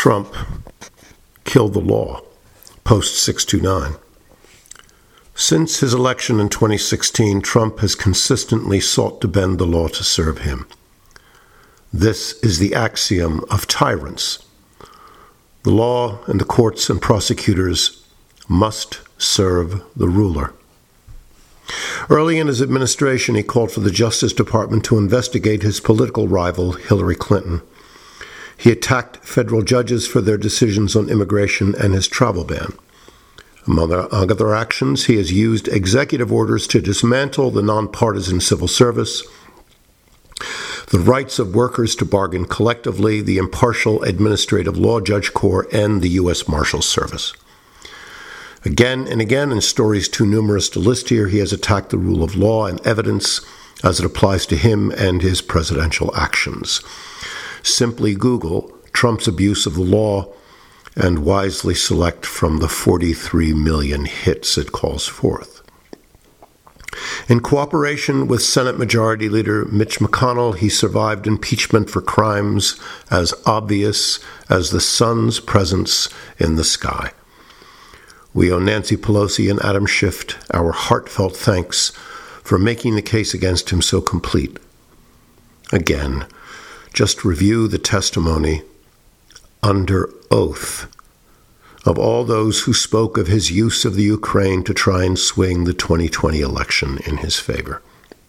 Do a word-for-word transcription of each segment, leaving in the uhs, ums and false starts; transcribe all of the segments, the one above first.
Trump killed the law, post six two nine. Since his election in twenty sixteen, Trump has consistently sought to bend the law to serve him. This is the axiom of tyrants. The law and the courts and prosecutors must serve the ruler. Early in his administration, he called for the Justice Department to investigate his political rival, Hillary Clinton. He attacked federal judges for their decisions on immigration and his travel ban. Among other actions, he has used executive orders to dismantle the nonpartisan civil service, the rights of workers to bargain collectively, the impartial administrative law judge corps, and the U S Marshals Service. Again and again, in stories too numerous to list here, he has attacked the rule of law and evidence as it applies to him and his presidential actions. Simply Google Trump's abuse of the law and wisely select from the forty-three million hits it calls forth. In cooperation with Senate Majority Leader Mitch McConnell, he survived impeachment for crimes as obvious as the sun's presence in the sky. We owe Nancy Pelosi and Adam Schiff our heartfelt thanks for making the case against him so complete. Again, just review the testimony under oath of all those who spoke of his use of the Ukraine to try and swing the twenty twenty election in his favor.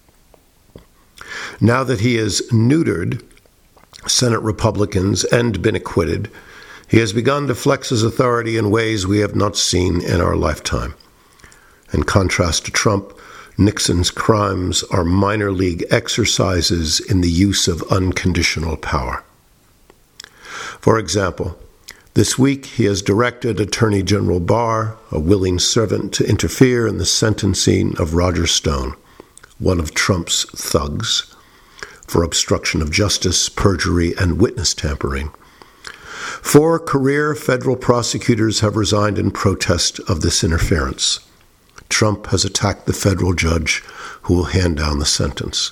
Now that he has neutered Senate Republicans and been acquitted, he has begun to flex his authority in ways we have not seen in our lifetime. In contrast to Trump, Nixon's crimes are minor league exercises in the use of unconditional power. For example, this week he has directed Attorney General Barr, a willing servant, to interfere in the sentencing of Roger Stone, one of Trump's thugs, for obstruction of justice, perjury, and witness tampering. Four career federal prosecutors have resigned in protest of this interference. Trump has attacked the federal judge who will hand down the sentence.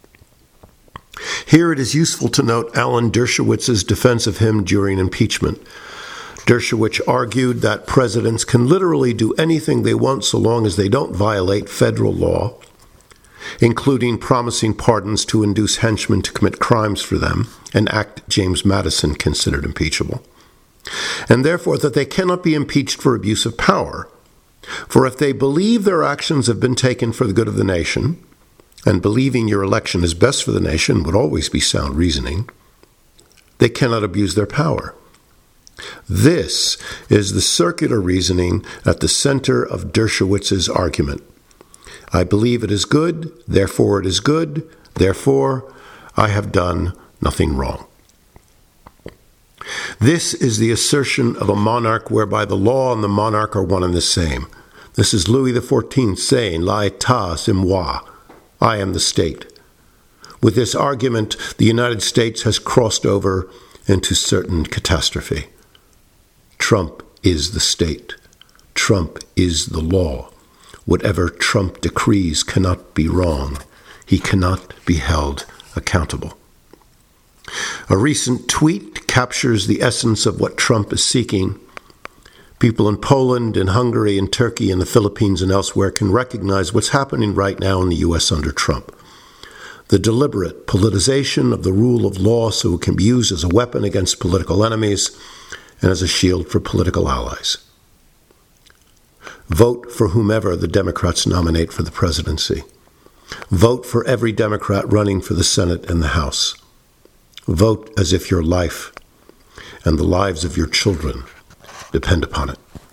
Here it is useful to note Alan Dershowitz's defense of him during impeachment. Dershowitz argued that presidents can literally do anything they want so long as they don't violate federal law, including promising pardons to induce henchmen to commit crimes for them, an act James Madison considered impeachable, and therefore that they cannot be impeached for abuse of power. For if they believe their actions have been taken for the good of the nation, and believing your election is best for the nation would always be sound reasoning, they cannot abuse their power. This is the circular reasoning at the center of Dershowitz's argument. I believe it is good, therefore it is good, therefore I have done nothing wrong. This is the assertion of a monarch whereby the law and the monarch are one and the same. This is Louis the fourteenth saying, L'État c'est moi, I am the state. With this argument, the United States has crossed over into certain catastrophe. Trump is the state. Trump is the law. Whatever Trump decrees cannot be wrong. He cannot be held accountable. A recent tweet captures the essence of what Trump is seeking. People in Poland, in Hungary, in Turkey, in the Philippines, and elsewhere can recognize what's happening right now in the U S under Trump. The deliberate politicization of the rule of law so it can be used as a weapon against political enemies and as a shield for political allies. Vote for whomever the Democrats nominate for the presidency. Vote for every Democrat running for the Senate and the House. Vote as if your life and the lives of your children depend upon it.